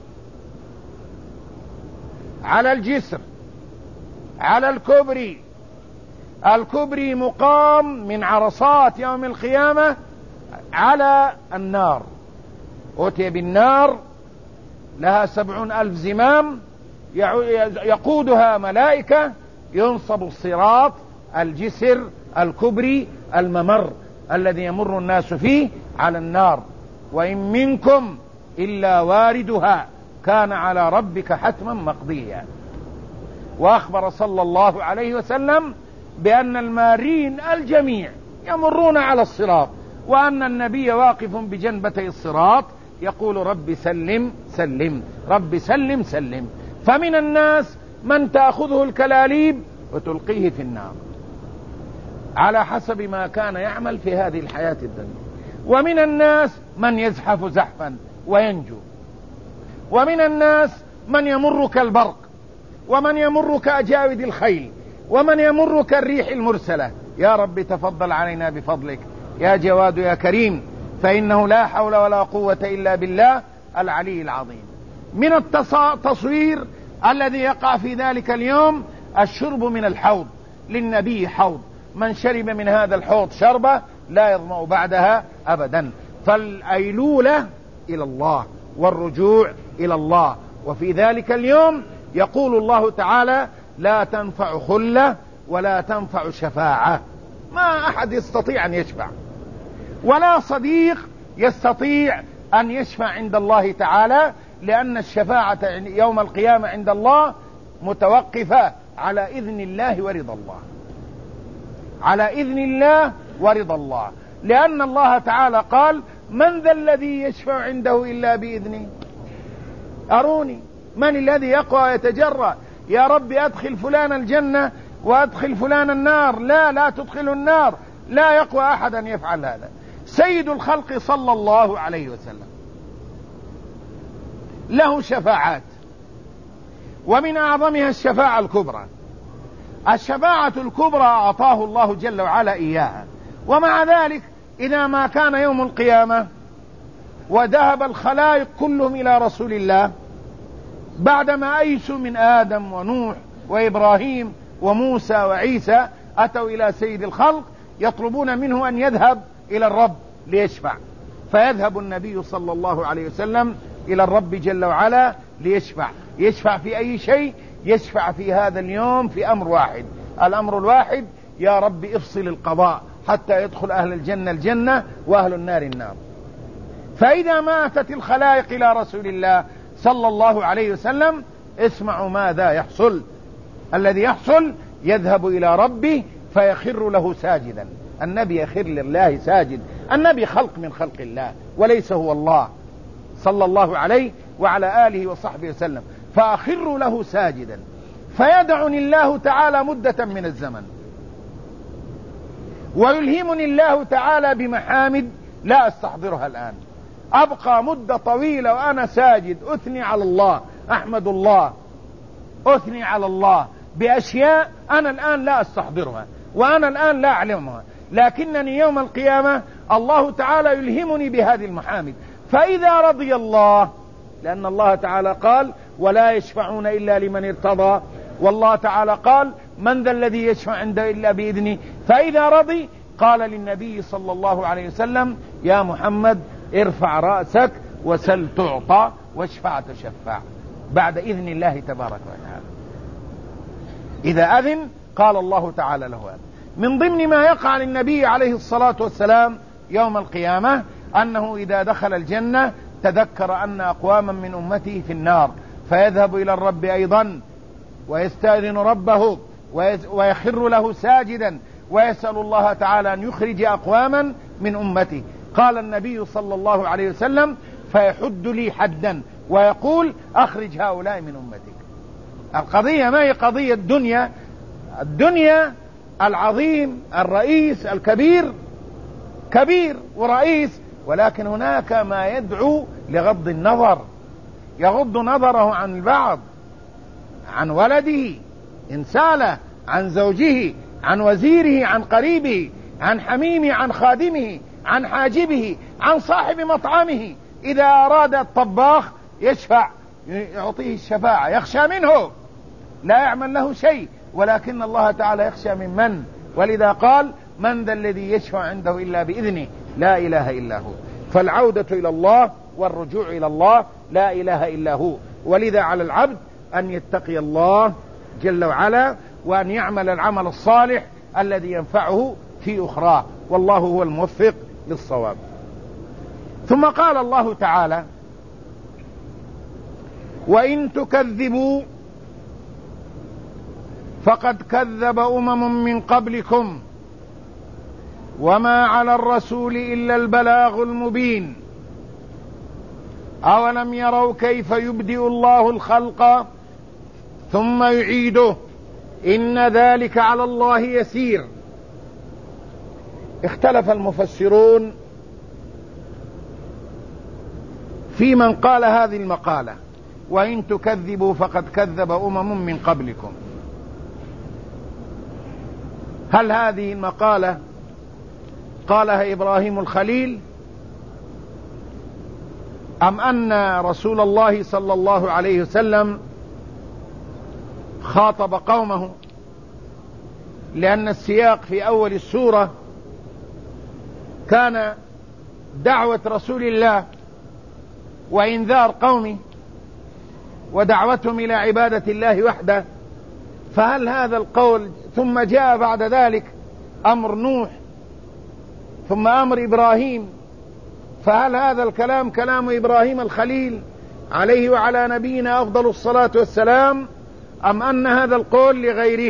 على الجسر، على الكبري. الكبري مقام من عرصات يوم القيامة على النار، أتي بالنار لها 70,000 زمام يقودها ملائكة، ينصب الصراط، الجسر، الكبري، الممر الذي يمر الناس فيه على النار. وإن منكم إلا واردها كان على ربك حتما مقضيا. وأخبر صلى الله عليه وسلم بأن المارين الجميع يمرون على الصراط، وأن النبي واقف بجنبتي الصراط يقول: رب سلم سلم، رب سلم سلم. فمن الناس من تأخذه الكلاليب وتلقيه في النار على حسب ما كان يعمل في هذه الحياة الدنيا، ومن الناس من يزحف زحفا وينجو، ومن الناس من يمر كالبرق، ومن يمر كأجاود الخيل، ومن يمر كالريح المرسلة. يا رب تفضل علينا بفضلك يا جواد يا كريم، فإنه لا حول ولا قوة إلا بالله العلي العظيم. من التصوير الذي يقع في ذلك اليوم الشرب من الحوض، للنبي حوض، من شرب من هذا الحوض شربة لا يظمأ بعدها أبدا. فالأيلولة إلى الله والرجوع إلى الله. وفي ذلك اليوم يقول الله تعالى: لا تنفع خلة ولا تنفع شفاعة. ما أحد يستطيع أن يشفع، ولا صديق يستطيع أن يشفع عند الله تعالى، لأن الشفاعة يوم القيامة عند الله متوقفة على إذن الله ورضا الله، على إذن الله ورضا الله، لأن الله تعالى قال: من ذا الذي يشفع عنده إلا بإذنه؟ أروني من الذي يقوى يتجرأ يا رب أدخل فلان الجنة وأدخل فلان النار؟ لا تدخل النار، لا يقوى أحد أن يفعل هذا. سيد الخلق صلى الله عليه وسلم له شفاعات، ومن أعظمها الشفاعة الكبرى. الشفاعة الكبرى أعطاه الله جل وعلا إياها، ومع ذلك إذا ما كان يوم القيامة وذهب الخلائق كلهم إلى رسول الله بعدما أيسوا من آدم ونوح وإبراهيم وموسى وعيسى، أتوا إلى سيد الخلق يطلبون منه أن يذهب إلى الرب ليشفع، فيذهب النبي صلى الله عليه وسلم إلى الرب جل وعلا ليشفع. يشفع في أي شيء؟ يشفع في هذا اليوم في أمر واحد. الأمر الواحد: يا رب افصل القضاء حتى يدخل أهل الجنة الجنة وأهل النار النار. فإذا ماتت الخلائق إلى رسول الله صلى الله عليه وسلم، اسمعوا ماذا يحصل. الذي يحصل: يذهب إلى ربه فيخر له ساجدا. النبي يخر لله ساجد، النبي خلق من خلق الله وليس هو الله، صلى الله عليه وعلى آله وصحبه وسلم. فأخر له ساجدا، فيدعني الله تعالى مدة من الزمن، ويلهمني الله تعالى بمحامد لا أستحضرها الآن. أبقى مدة طويلة وأنا ساجد أثني على الله، أحمد الله، أثني على الله بأشياء أنا الآن لا أستحضرها وأنا الآن لا أعلمها، لكنني يوم القيامة الله تعالى يلهمني بهذه المحامد. فإذا رضي الله، لأن الله تعالى قال: ولا يشفعون إلا لمن ارتضى، والله تعالى قال: من ذا الذي يشفع عنده إلا بإذنه. فإذا رضي قال للنبي صلى الله عليه وسلم: يا محمد ارفع رأسك وسل تعطى واشفع تشفع، بعد إذن الله تبارك وتعالى. إذا أذن قال الله تعالى له هذا. من ضمن ما يقع للنبي عليه الصلاة والسلام يوم القيامة أنه إذا دخل الجنة تذكر أن أقواما من أمته في النار، فيذهب إلى الرب أيضا ويستأذن ربه ويخر له ساجدا ويسأل الله تعالى أن يخرج أقواما من أمته. قال النبي صلى الله عليه وسلم: فيحد لي حدا ويقول: أخرج هؤلاء من أمتك. القضية ما هي قضية الدنيا العظيم الرئيس الكبير كبير ورئيس، ولكن هناك ما يدعو لغض النظر، يغض نظره عن البعض، عن ولده إن ساله، عن زوجه، عن وزيره، عن قريبه، عن حميمه، عن خادمه، عن حاجبه، عن صاحب مطعمه. إذا أراد الطباخ يشفع يعطيه الشفاعة، يخشى منه، لا يعمل له شيء، ولكن الله تعالى يخشى من. ولذا قال: من ذا الذي يشفع عنده إلا بإذنه، لا إله إلا هو. فالعودة إلى الله والرجوع إلى الله، لا إله إلا هو. ولذا على العبد أن يتقي الله جل وعلا، وأن يعمل العمل الصالح الذي ينفعه في أخراه، والله هو الموفق للصواب. ثم قال الله تعالى: وإن تكذبوا فقد كذب أمم من قبلكم وما على الرسول إلا البلاغ المبين. أولم يروا كيف يبدئ الله الخلق ثم يعيده إن ذلك على الله يسير. اختلف المفسرون في من قال هذه المقالة: وإن تكذبوا فقد كذب أمم من قبلكم. هل هذه المقالة قالها إبراهيم الخليل، أم أن رسول الله صلى الله عليه وسلم خاطب قومه؟ لأن السياق في أول السورة كان دعوة رسول الله وإنذار قومه ودعوتهم إلى عبادة الله وحده، فهل هذا القول ثم جاء بعد ذلك أمر نوح ثم أمر إبراهيم، فهل هذا الكلام كلام إبراهيم الخليل عليه وعلى نبينا أفضل الصلاة والسلام، أم أن هذا القول لغيره؟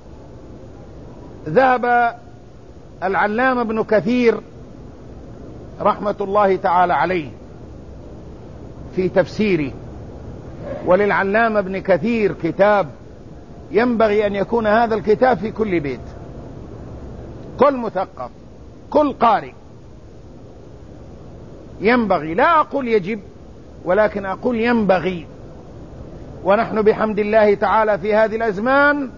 ذهب العلامة ابن كثير رحمة الله تعالى عليه في تفسيره، وللعلامة ابن كثير كتاب ينبغي أن يكون هذا الكتاب في كل بيت، كل مثقف كل قارئ ينبغي، لا أقول يجب ولكن أقول ينبغي. ونحن بحمد الله تعالى في هذه الأزمان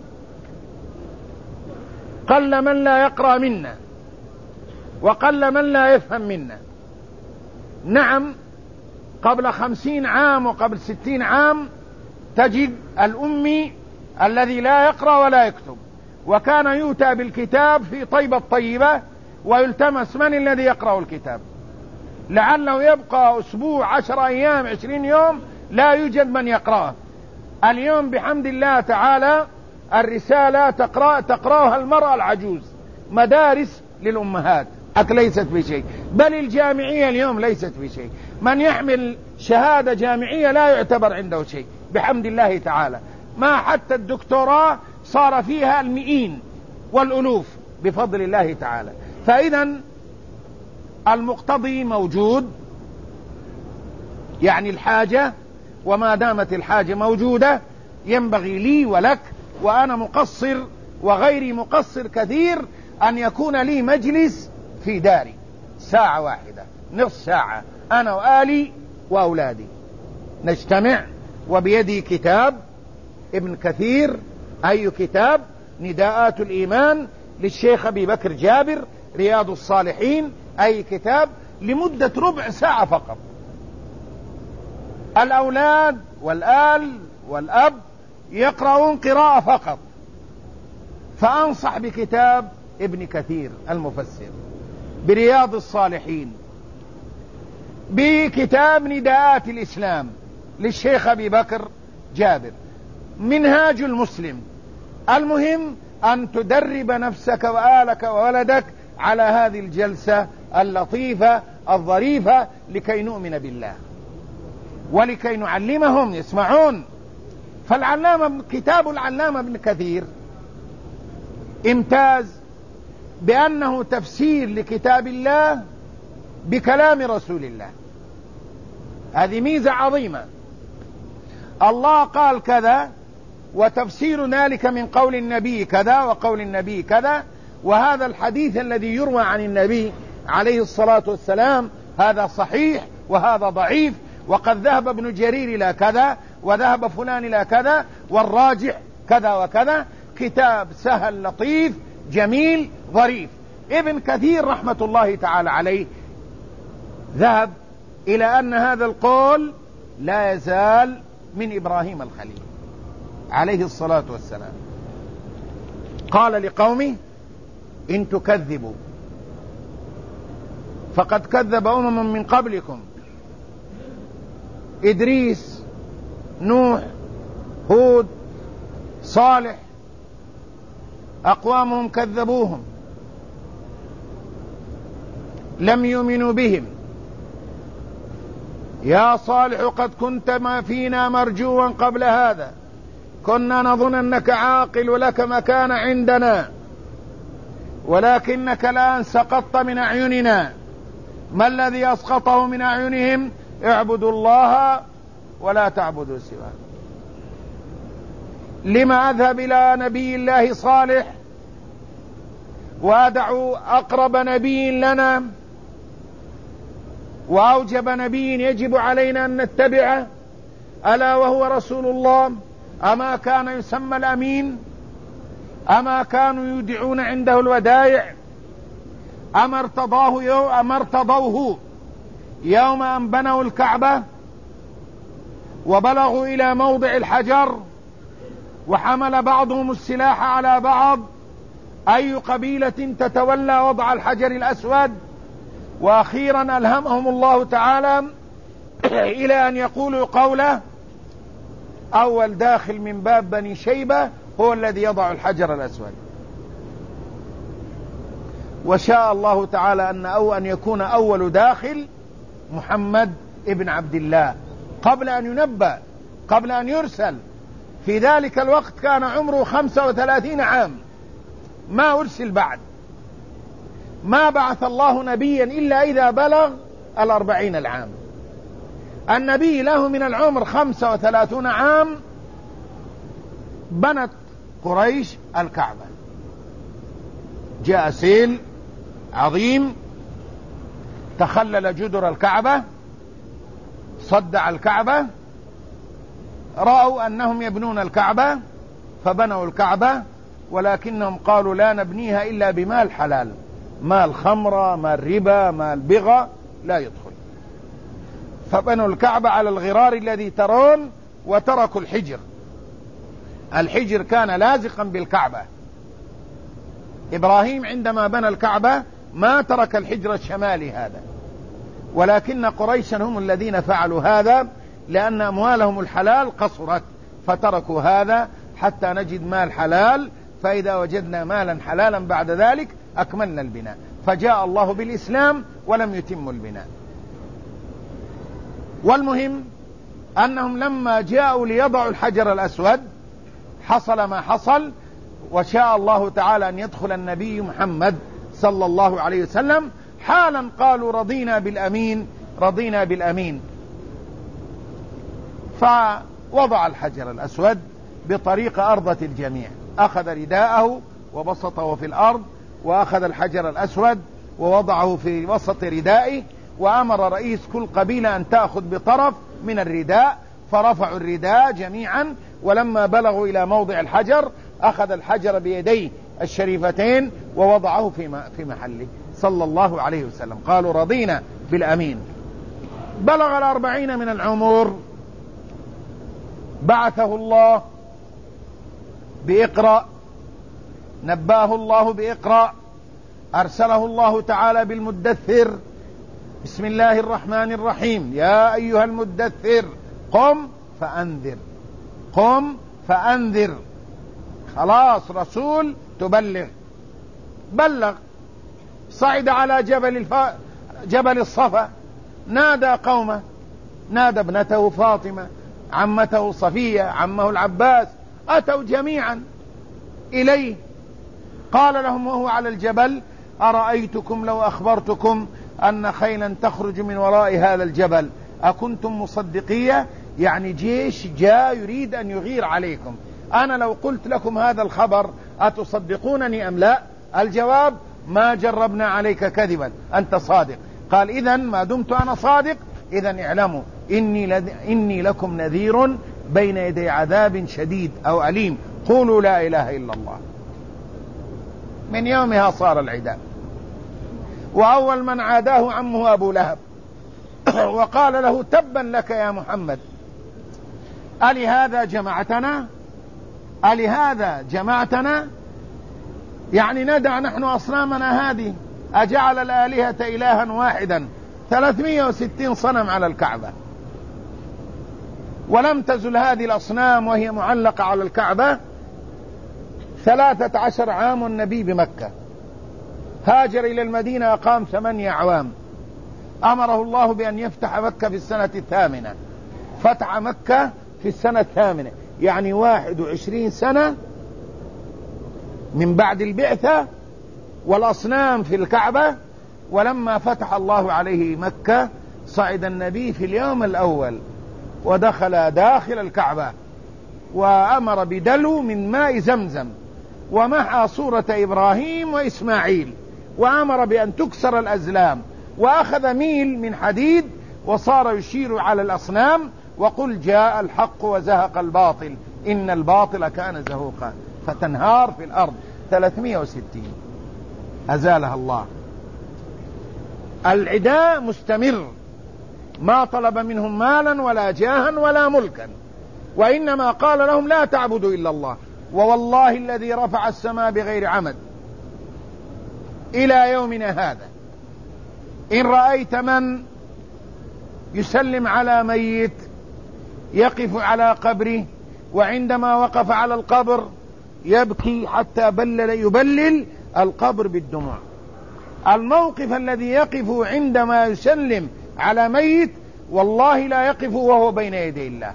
قل من لا يقرأ منا وقل من لا يفهم منا. نعم، قبل 50 عام وقبل 60 عام تجد الأمي الذي لا يقرأ ولا يكتب، وكان يؤتى بالكتاب في طيبة طيبة ويلتمس من الذي يقرأ الكتاب، لعله يبقى أسبوع 10 أيام 20 يوم لا يوجد من يقرأه. اليوم بحمد الله تعالى الرسالة تقرأها المرأة العجوز، مدارس للأمهات ليست بشيء، بل الجامعية اليوم ليست بشيء، من يحمل شهادة جامعية لا يعتبر عنده شيء بحمد الله تعالى، ما حتى الدكتوراه صار فيها المئين والألوف بفضل الله تعالى. فإذا المقتضي موجود، يعني الحاجة، وما دامت الحاجة موجودة ينبغي لي ولك وأنا مقصر وغيري مقصر كثير أن يكون لي مجلس في داري ساعة واحدة نصف ساعة أنا وآلي وأولادي نجتمع، وبيدي كتاب ابن كثير، أي كتاب؟ نداءات الإيمان للشيخ أبي بكر جابر، رياض الصالحين، أي كتاب لمدة ربع ساعة فقط. الأولاد والآل والأب يقرؤون قراءة فقط، فأنصح بكتاب ابن كثير المفسر، برياض الصالحين، بكتاب نداءات الإسلام للشيخ أبي بكر جابر، منهاج المسلم. المهم أن تدرب نفسك وآلك وولدك على هذه الجلسة اللطيفة الظريفة لكي نؤمن بالله ولكي نعلمهم يسمعون. فالعلامة كتاب العلامة ابن كثير امتاز بأنه تفسير لكتاب الله بكلام رسول الله، هذه ميزة عظيمة. الله قال كذا وتفسير ذلك من قول النبي كذا وقول النبي كذا، وهذا الحديث الذي يروى عن النبي عليه الصلاة والسلام هذا صحيح وهذا ضعيف، وقد ذهب ابن جرير إلى كذا وذهب فلان إلى كذا والراجح كذا وكذا. كتاب سهل لطيف جميل ظريف. ابن كثير رحمة الله تعالى عليه ذهب إلى أن هذا القول لا يزال من إبراهيم الخليل عليه الصلاة والسلام. قال لقومه إن تكذبوا فقد كذب أمم من قبلكم، إدريس، نوح، هود، صالح، أقوامهم كذبوهم لم يؤمنوا بهم. يا صالح قد كنت ما فينا مرجوا قبل هذا، كنا نظن أنك عاقل ولك مكان عندنا، ولكنك الآن سقطت من أعيننا. ما الذي أسقطه من أعينهم؟ اعبدوا الله ولا تعبدوا سواه. لما أذهب إلى نبي الله صالح وأدعو أقرب نبي لنا وأوجب نبي يجب علينا أن نتبعه ألا وهو رسول الله؟ أما كان يسمى الأمين؟ أما كانوا يودعون عنده الودائع؟ أما ارتضوه يوم أن بنوا الكعبة وبلغوا إلى موضع الحجر وحمل بعضهم السلاح على بعض؟ أي قبيلة تتولى وضع الحجر الأسود؟ وأخيرا ألهمهم الله تعالى إلى أن يقولوا قوله أول داخل من باب بني شيبة هو الذي يضع الحجر الأسود. وشاء الله تعالى أن يكون أول داخل محمد ابن عبد الله قبل أن ينبأ، قبل أن يرسل. في ذلك الوقت كان عمره 35 عام، ما أرسل بعد، ما بعث الله نبيا إلا إذا بلغ 40 العام. النبي له من العمر 35 عام بنت قريش الكعبة. جاء سيل عظيم تخلل جدر الكعبة، صدع الكعبة، رأوا أنهم يبنون الكعبة فبنوا الكعبة، ولكنهم قالوا لا نبنيها إلا بمال حلال، مال خمرة، مال ربا، مال بغى لا يدخل. فبنوا الكعبة على الغرار الذي ترون، وتركوا الحجر. الحجر كان لازقا بالكعبة. إبراهيم عندما بنى الكعبة ما ترك الحجر الشمالي هذا، ولكن قريشا هم الذين فعلوا هذا لأن أموالهم الحلال قصرت، فتركوا هذا حتى نجد مال حلال، فإذا وجدنا مالا حلالا بعد ذلك أكملنا البناء. فجاء الله بالإسلام ولم يتموا البناء. والمهم أنهم لما جاءوا ليضعوا الحجر الأسود حصل ما حصل، وشاء الله تعالى أن يدخل النبي محمد صلى الله عليه وسلم. حالا قالوا رضينا بالأمين، رضينا بالأمين. فوضع الحجر الأسود بطريقة أرضت الجميع، أخذ رداءه وبسطه في الأرض، وأخذ الحجر الأسود ووضعه في وسط ردائه، وأمر رئيس كل قبيلة أن تأخذ بطرف من الرداء، فرفعوا الرداء جميعا. ولما بلغوا إلى موضع الحجر أخذ الحجر بيديه الشريفتين ووضعه في محله صلى الله عليه وسلم. قالوا رضينا بالأمين. بلغ 40 من العمر، بعثه الله بإقرأ، نباه الله بإقرأ، أرسله الله تعالى بالمدثر. بسم الله الرحمن الرحيم، يا أيها المدثر قم فأنذر، قم فأنذر. خلاص رسول تبلغ. بلغ. صعد على جبل الصفا، نادى قومه، نادى ابنته فاطمة، عمته صفية، عمه العباس، أتوا جميعا إليه. قال لهم وهو على الجبل أرأيتكم لو أخبرتكم أن خيلا تخرج من وراء هذا الجبل أكنتم مصدقية؟ يعني جيش جاء يريد أن يغير عليكم، أنا لو قلت لكم هذا الخبر أتصدقونني أم لا؟ الجواب ما جربنا عليك كذبا، أنت صادق. قال إذن ما دمت أنا صادق إذن اعلموا إني لكم نذير بين يدي عذاب شديد أو أليم، قولوا لا إله إلا الله. من يومها صار العداء. وأول من عاداه عمه أبو لهب وقال له تبا لك يا محمد، ألهذا جمعتنا؟ ألهذا جمعتنا؟ يعني ندع نحن أصنامنا هذه؟ أجعل الآلهة إلها واحدا؟ 360 صنم على الكعبة، ولم تزل هذه الأصنام وهي معلقة على الكعبة 13 عام. النبي بمكة هاجر إلى المدينة، أقام 8 أعوام. أمره الله بأن يفتح مكة في السنة 8. فتح مكة في السنة 8، يعني 21 سنة من بعد البعثة، والأصنام في الكعبة. ولما فتح الله عليه مكة صعد النبي في اليوم الأول ودخل داخل الكعبة، وأمر بدلو من ماء زمزم، ومحى صورة إبراهيم وإسماعيل، وأمر بأن تكسر الأزلام، وأخذ ميل من حديد وصار يشير على الأصنام وقل جاء الحق وزهق الباطل إن الباطل كان زهوقا، فتنهار في الأرض. 360 أزالها الله. العداء مستمر، ما طلب منهم مالا ولا جاها ولا ملكا، وإنما قال لهم لا تعبدوا إلا الله، ووالله الذي رفع السماء بغير عمد إلى يومنا هذا إن رأيت من يسلم على ميت يقف على قبره، وعندما وقف على القبر يبكي حتى يبلل القبر بالدموع. الموقف الذي يقف عندما يسلم على ميت والله لا يقف وهو بين يدي الله.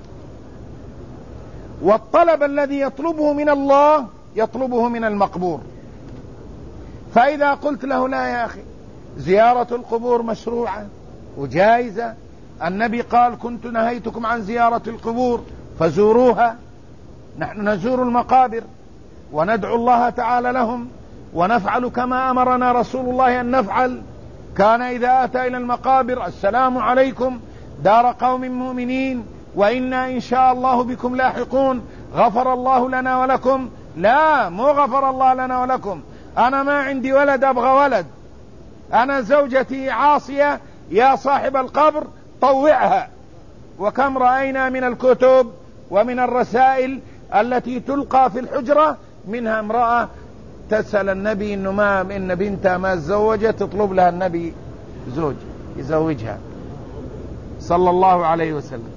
والطلب الذي يطلبه من الله يطلبه من المقبور. فإذا قلت له لا يا أخي، زيارة القبور مشروعة وجائزة، النبي قال كنت نهيتكم عن زيارة القبور فزوروها، نحن نزور المقابر وندعو الله تعالى لهم ونفعل كما أمرنا رسول الله أن نفعل. كان إذا أتى إلى المقابر السلام عليكم دار قوم مؤمنين وإنا إن شاء الله بكم لاحقون، غفر الله لنا ولكم. لا، مو غفر الله لنا ولكم، أنا ما عندي ولد أبغى ولد، أنا زوجتي عاصية يا صاحب القبر طوعها. وكم رأينا من الكتب ومن الرسائل التي تلقى في الحجرة منها امرأة تسأل النبي إن بنتها ما تزوجت، تطلب لها النبي زوج يزوجها صلى الله عليه وسلم.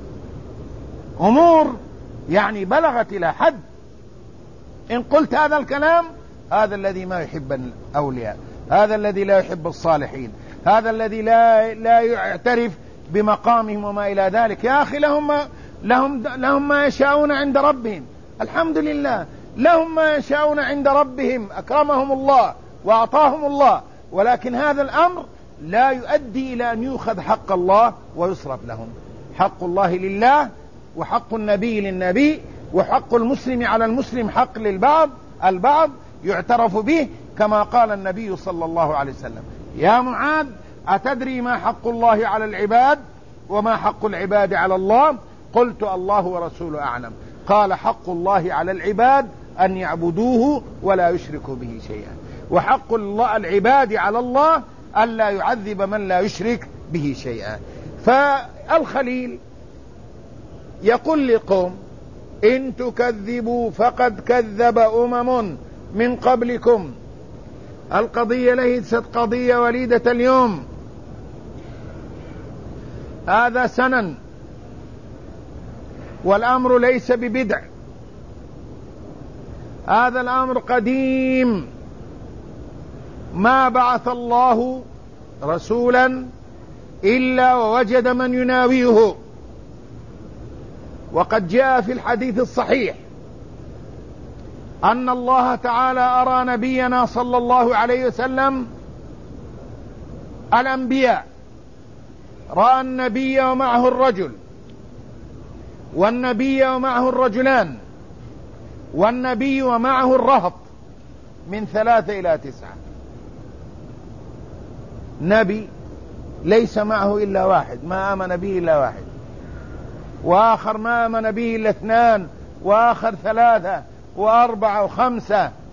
أمور يعني بلغت إلى حد. إن قلت هذا الكلام، هذا الذي ما يحب الأولياء، هذا الذي لا يحب الصالحين، هذا الذي لا يعترف بمقامهم وما إلى ذلك. يا أخي لهم ما يشاءون عند ربهم، الحمد لله، لهم ما يشاءون عند ربهم، أكرمهم الله وأعطاهم الله، ولكن هذا الأمر لا يؤدي إلى أن يؤخذ حق الله ويصرف لهم. حق الله لله، وحق النبي للنبي، وحق المسلم على المسلم حق البعض يعترف به، كما قال النبي صلى الله عليه وسلم: يا معاذ أتدري ما حق الله على العباد وما حق العباد على الله؟ قلت الله ورسوله أعلم. قال: حق الله على العباد أن يعبدوه ولا يشركوا به شيئا، وحق العباد على الله ألا يعذب من لا يشرك به شيئا. فالخليل يقول لقوم: إن تكذبوا فقد كذب أمم من قبلكم. القضية ليست قضية وليدة اليوم، هذا سنن، والأمر ليس ببدع، هذا الأمر قديم. ما بعث الله رسولا إلا ووجد من يناويه. وقد جاء في الحديث الصحيح أن الله تعالى أرى نبينا صلى الله عليه وسلم الأنبياء، رأى النبي ومعه الرجل، والنبي ومعه الرجلان، والنبي ومعه الرهط من 3 إلى 9. نبي ليس معه إلا واحد، ما آمن به إلا واحد، وآخر ما آمن به إلا 2، وآخر 3 و4 و5.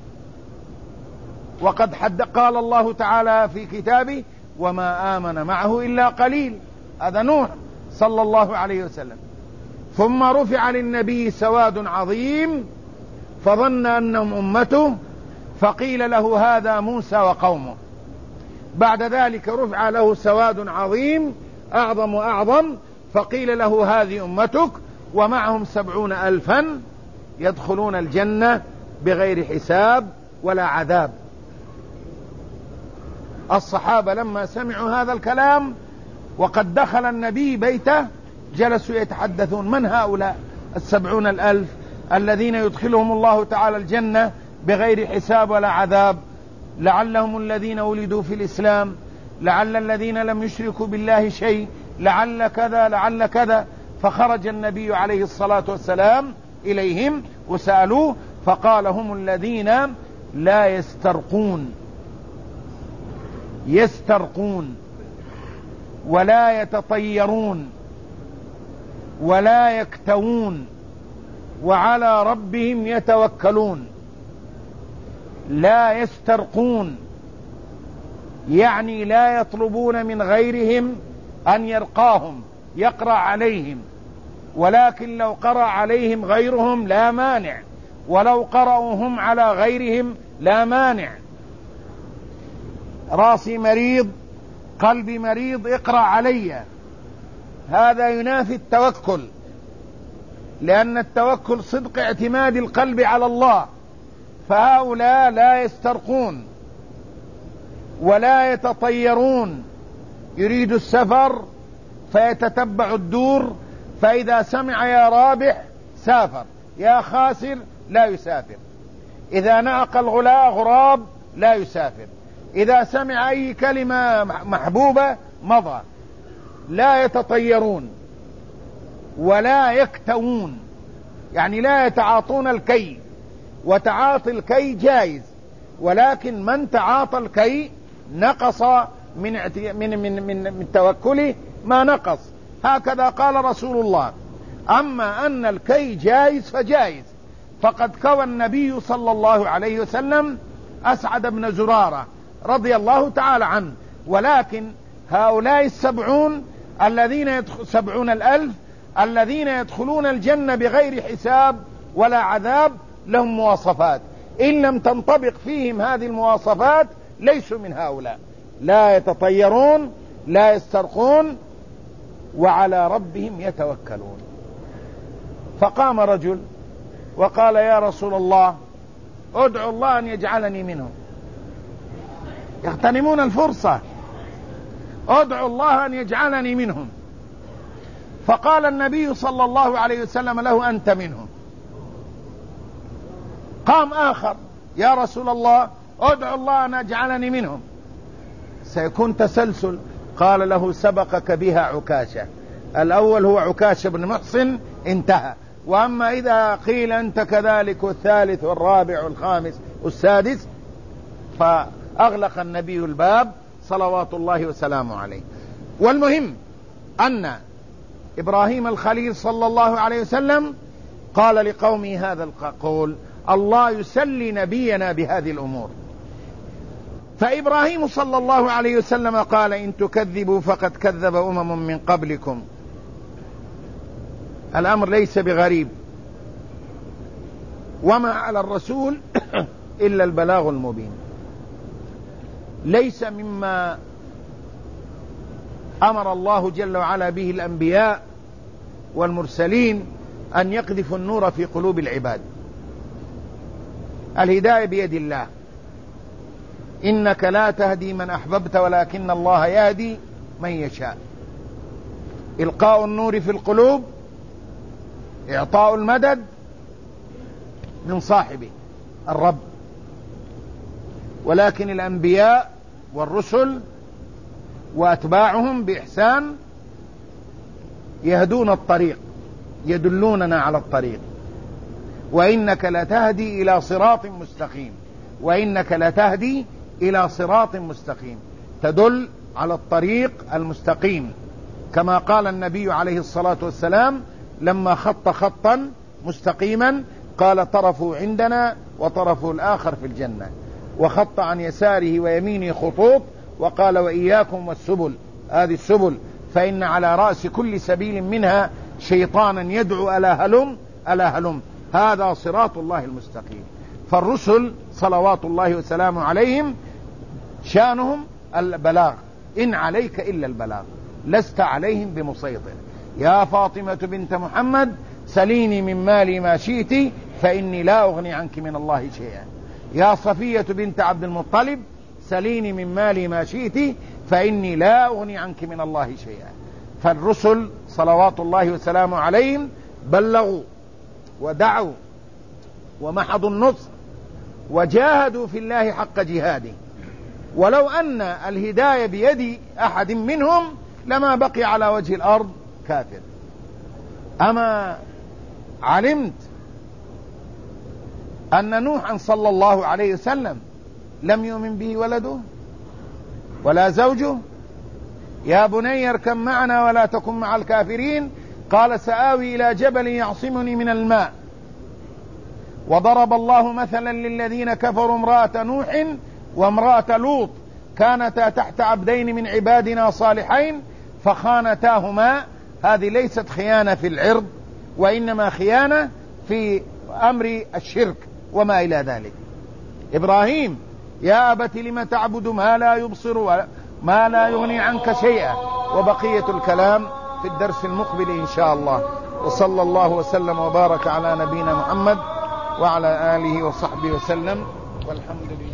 وقد قال الله تعالى في كتابه: وما آمن معه إلا قليل. هذا نوح صلى الله عليه وسلم. ثم رفع للنبي سواد عظيم فظن أنهم أمته، فقيل له: هذا موسى وقومه. بعد ذلك رفع له سواد عظيم أعظم وأعظم، فقيل له: هذه أمتك ومعهم 70,000 يدخلون الجنة بغير حساب ولا عذاب. الصحابة لما سمعوا هذا الكلام وقد دخل النبي بيته جلسوا يتحدثون: من هؤلاء 70,000 الذين يدخلهم الله تعالى الجنة بغير حساب ولا عذاب؟ لعلهم الذين ولدوا في الإسلام، لعل الذين لم يشركوا بالله شيء، لعل كذا لعل كذا. فخرج النبي عليه الصلاة والسلام إليهم وسألوه، فقال: هم الذين لا يسترقون ولا يتطيرون ولا يكتوون وعلى ربهم يتوكلون. لا يسترقون يعني لا يطلبون من غيرهم أن يرقاهم يقرأ عليهم، ولكن لو قرأ عليهم غيرهم لا مانع، ولو قرأوا هم على غيرهم لا مانع. راسي مريض، قلبي مريض، اقرأ علي، هذا ينافي التوكل، لأن التوكل صدق اعتماد القلب على الله فهؤلاء لا يسترقون ولا يتطيرون، يريد السفر فيتتبع الدور، فإذا سمع يا رابح سافر، يا خاسر لا يسافر، إذا نعق الغراب لا يسافر، إذا سمع أي كلمة محبوبة مضى. لا يتطيرون ولا يكتوون، يعني لا يتعاطون الكي، وتعاطي الكي جائز، ولكن من تعاطى الكي نقص من توكله ما نقص، هكذا قال رسول الله. أما أن الكي جائز فجائز، فقد كوى النبي صلى الله عليه وسلم أسعد بن زرارة رضي الله تعالى عنه. ولكن هؤلاء 70,000 الذين يدخلون الجنة بغير حساب ولا عذاب لهم مواصفات، إن لم تنطبق فيهم هذه المواصفات ليسوا من هؤلاء. لا يتطيرون، لا يسترقون، وعلى ربهم يتوكلون. فقام رجل وقال: يا رسول الله، ادعو الله أن يجعلني منهم. يغتنمون الفرصة، ادعو الله أن يجعلني منهم. فقال النبي صلى الله عليه وسلم له: أنت منهم. قام آخر: يا رسول الله، ادعو الله أن يجعلني منهم. سيكون تسلسل. قال له: سبقك بها عكاشة. الأول هو عكاشة بن محصن، انتهى. وأما إذا قيل أنت كذلك، والثالث والرابع والخامس والسادس، فأغلق النبي الباب صلوات الله وسلامه عليه. والمهم أن إبراهيم الخليل صلى الله عليه وسلم قال لقومه هذا القول: الله يسلي نبينا بهذه الأمور. فإبراهيم صلى الله عليه وسلم قال: إن تكذبوا فقد كذب من قبلكم. الأمر ليس بغريب، وما على الرسول إلا البلاغ المبين. ليس مما أمر الله جل وعلا به الأنبياء والمرسلين أن يقذفوا النور في قلوب العباد. الهداية بيد الله، إنك لا تهدي من أحببت ولكن الله يهدي من يشاء. إلقاء النور في القلوب، إعطاء المدد من صاحبه الرب. ولكن الأنبياء والرسل وأتباعهم بإحسان يهدون الطريق، يدلوننا على الطريق. وإنك لتهدي إلى صراط مستقيم، وإنك لتهدي إلى صراط مستقيم، تدل على الطريق المستقيم. كما قال النبي عليه الصلاة والسلام لما خط خطا مستقيما قال: طرفه عندنا وطرفه الآخر في الجنة. وخط عن يساره ويمينه خطوط، وقال: وإياكم والسبل، هذه السبل، فإن على رأس كل سبيل منها شيطانا يدعو ألا هلم ألا هلم. هذا صراط الله المستقيم. فالرسل صلوات الله وسلامه عليهم شانهم البلاغ، إن عليك إلا البلاغ، لست عليهم بمسيطر. يا فاطمة بنت محمد سليني من مالي ما شئت فإني لا أغني عنك من الله شيئا. يا صفية بنت عبد المطلب سليني من مالي ما شئت فإني لا أغني عنك من الله شيئا. فالرسل صلوات الله وسلامه عليهم بلغوا ودعوا ومحضوا النصر وجاهدوا في الله حق جهاده. ولو أن الهداية بيد أحد منهم لما بقي على وجه الأرض كافر. أما علمت أن نوحا صلى الله عليه وسلم لم يؤمن به ولده ولا زوجه؟ يا بني اركب معنا ولا تكن مع الكافرين. قال: سآوي إلى جبل يعصمني من الماء. وضرب الله مثلا للذين كفروا امرأة نوح وامرأة لوط كانتا تحت عبدين من عبادنا صالحين فخانتاهما. هذه ليست خيانة في العرض، وإنما خيانة في أمر الشرك وما إلى ذلك. إبراهيم: يا أبت لم تعبد ما لا يبصر وما لا يغني عنك شيئا. وبقية الكلام في الدرس المقبل إن شاء الله. وصلى الله وسلم وبارك على نبينا محمد وعلى آله وصحبه وسلم، والحمد لله.